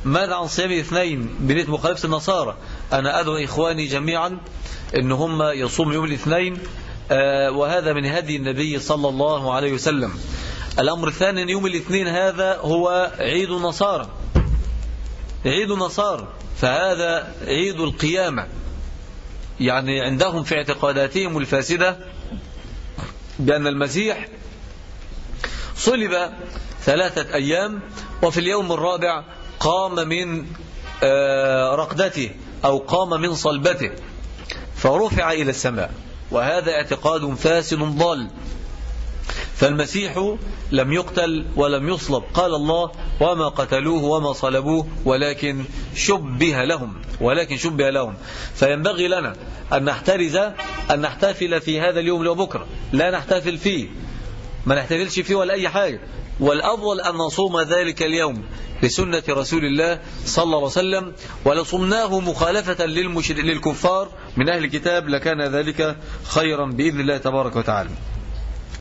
ماذا عن صيام الاثنين بنية مخالفة النصارى؟ أنا أدعو إخواني جميعا إن هم يصوموا يوم الاثنين، وهذا من هدي النبي صلى الله عليه وسلم. الأمر الثاني أن يوم الاثنين هذا هو عيد النصارى، عيد النصارى، فهذا عيد القيامة. يعني عندهم في اعتقاداتهم الفاسدة بأن المسيح صلب 3 أيام، وفي اليوم الرابع قام من رقدته أو قام من صلبته فرفع إلى السماء، وهذا اعتقاد فاسد ضال. فالمسيح لم يقتل ولم يصلب، قال الله وما قتلوه وما صلبوه ولكن شبه لهم. فينبغي لنا أن نحترز أن نحتفل في هذا اليوم لو بكرة لا نحتفل فيه، ما نحتفلش فيه ولا أي حاجة، والأفضل أن نصوم ذلك اليوم لسنة رسول الله صلى الله عليه وسلم. ولو صمناه مخالفة للكفار من أهل الكتاب لكان ذلك خيرا بإذن الله تبارك وتعالى.